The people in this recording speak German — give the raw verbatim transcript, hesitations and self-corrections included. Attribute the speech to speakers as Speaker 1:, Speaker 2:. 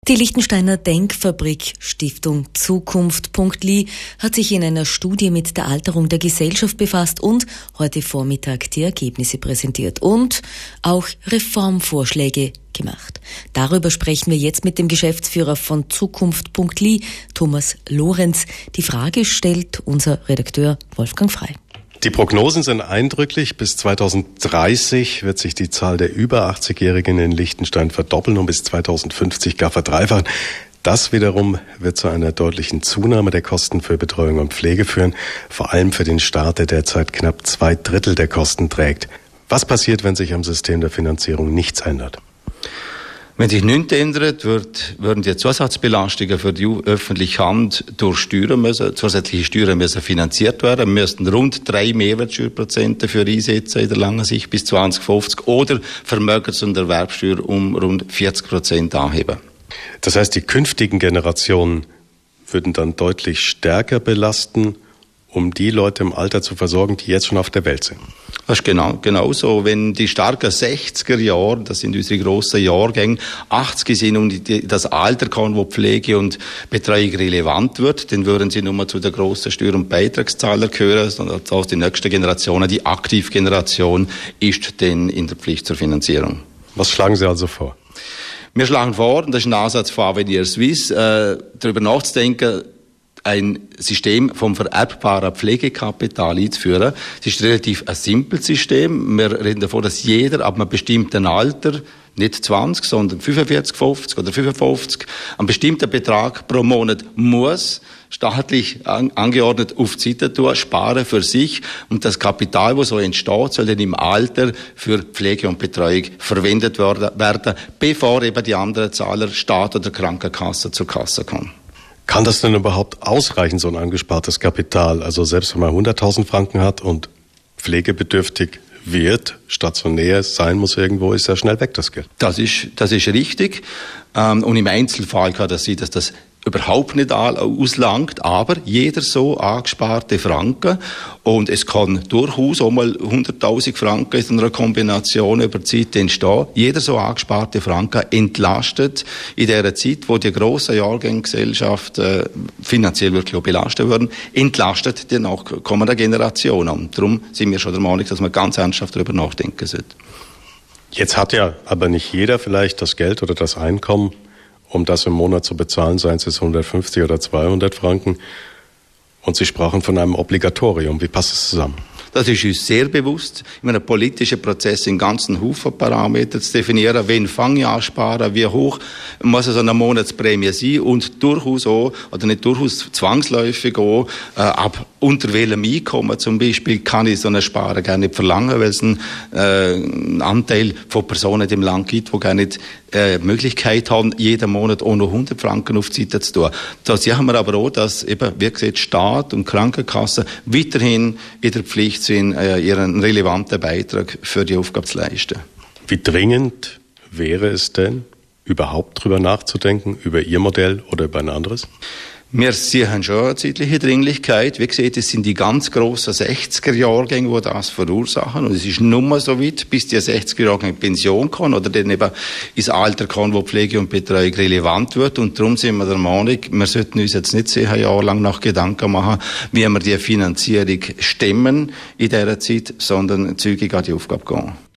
Speaker 1: Die Liechtensteiner Denkfabrik Stiftung Zukunft Punkt L I hat sich in einer Studie mit der Alterung der Gesellschaft befasst und heute Vormittag die Ergebnisse präsentiert und auch Reformvorschläge gemacht. Darüber sprechen wir jetzt mit dem Geschäftsführer von Zukunft Punkt L I, Thomas Lorenz. Die Frage stellt unser Redakteur Wolfgang Frei.
Speaker 2: Die Prognosen sind eindrücklich. Bis zweitausenddreißig wird sich die Zahl der über achtzigjährigen in Liechtenstein verdoppeln und bis zweitausendfünfzig gar verdreifachen. Das wiederum wird zu einer deutlichen Zunahme der Kosten für Betreuung und Pflege führen, vor allem für den Staat, der derzeit knapp zwei Drittel der Kosten trägt. Was passiert, wenn sich am System der Finanzierung nichts ändert?
Speaker 3: Wenn sich nichts ändert, wird, würden die Zusatzbelastungen für die öffentliche Hand durch Steuern müssen, zusätzliche Steuern müssen finanziert werden. Wir müssten rund drei Mehrwertsteuerprozente dafür einsetzen in der langen Sicht bis zwanzig fünfzig oder Vermögens- und Erwerbsteuer um rund vierzig Prozent anheben.
Speaker 2: Das heißt, die künftigen Generationen würden dann deutlich stärker belasten, um die Leute im Alter zu versorgen, die jetzt schon auf der Welt sind.
Speaker 3: Das ist genau, genau so. Wenn die starken sechziger Jahre, das sind unsere grossen Jahrgänge, achtzig sind und die, das Alter kann, wo Pflege und Betreuung relevant wird, dann würden sie nur mal zu den grossen Steuer- und Beitragszahler gehören, sondern auch die nächste Generation, die Aktivgeneration, ist dann in der Pflicht zur Finanzierung.
Speaker 2: Was schlagen Sie also vor?
Speaker 3: Wir schlagen vor, und das ist ein Ansatz von Avenir Suisse, äh, darüber nachzudenken, ein System vom vererbbaren Pflegekapital einzuführen. Es ist relativ ein simples System. Wir reden davon, dass jeder ab einem bestimmten Alter, nicht zwanzig, sondern fünfundvierzig, fünfzig oder fünfundfünfzig, einen bestimmten Betrag pro Monat muss, staatlich an, angeordnet auf die Seite tun, sparen für sich. Und das Kapital, das so entsteht, soll dann im Alter für Pflege und Betreuung verwendet werden, bevor eben die anderen Zahler, Staat oder Krankenkasse zur Kasse kommen.
Speaker 2: Kann das denn überhaupt ausreichen, so ein angespartes Kapital? Also selbst wenn man hunderttausend Franken hat und pflegebedürftig wird, stationär sein muss irgendwo, ist ja schnell weg das Geld.
Speaker 3: Das ist, das ist richtig. Und im Einzelfall kann das sein, dass das überhaupt nicht auslangt, aber jeder so angesparte Franken, und es kann durchaus auch mal hunderttausend Franken in einer Kombination über die Zeit entstehen, jeder so angesparte Franken entlastet in der Zeit, wo die grossen Jahrgangsgesellschaft äh, finanziell wirklich auch belastet werden, entlastet die nachkommenden Generationen. Und darum sind wir schon der Meinung, dass man ganz ernsthaft darüber nachdenken sollte.
Speaker 2: Jetzt hat ja aber nicht jeder vielleicht das Geld oder das Einkommen, um das im Monat zu bezahlen, seien es hundertfünfzig oder zweihundert Franken. Und Sie sprachen von einem Obligatorium. Wie passt es zusammen?
Speaker 3: Das ist uns sehr bewusst, in einem politischen Prozess einen ganzen Haufen Parameter zu definieren. Wen fange ich an sparen? Wie hoch muss so eine Monatsprämie sein? Und durchaus auch, oder nicht durchaus, zwangsläufig auch, äh, ab unter welchem Einkommen zum Beispiel kann ich so eine Sparen gar nicht verlangen, weil es einen, äh, einen Anteil von Personen im Land gibt, die gar nicht äh, Möglichkeit haben, jeden Monat auch noch hundert Franken auf die Seite zu tun. Da sehen wir aber auch, dass eben, wie gesagt, Staat und Krankenkasse weiterhin in der Pflicht sind, äh, ihren relevanten Beitrag für die Aufgabe zu leisten.
Speaker 2: Wie dringend wäre es denn, überhaupt drüber nachzudenken, über Ihr Modell oder über ein anderes?
Speaker 3: Wir sehen schon eine zeitliche Dringlichkeit. Wie gesagt, es sind die ganz grossen sechziger Jahrgänge, die das verursachen. Und es ist nur mal so weit, bis die sechziger Jahrgänge in Pension kommen oder dann eben ins Alter kommen, wo Pflege und Betreuung relevant wird. Und darum sind wir der Meinung, wir sollten uns jetzt nicht zehn Jahre lang nach Gedanken machen, wie wir die Finanzierung stemmen in dieser Zeit, sondern zügig an die Aufgabe gehen.